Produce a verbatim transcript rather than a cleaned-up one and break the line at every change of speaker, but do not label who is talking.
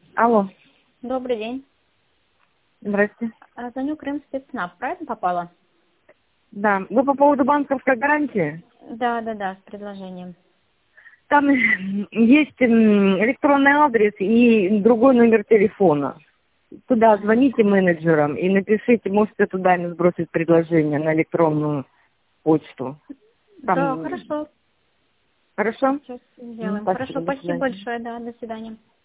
Алло,
Добрый день.
здрасте.
А, Звоню Крым спецназ, правильно попала?
Да, вы по поводу банковской гарантии?
Да, да, да, с предложением.
Там есть м, электронный адрес и другой номер телефона. Туда
Ага.
звоните менеджерам и напишите, можете туда им сбросить предложение на электронную почту.
Да,
Там,
хорошо.
хорошо?
Сейчас
Ну,
сделаем. Хорошо,
спасибо, до
спасибо
свидания.
большое, да, до свидания.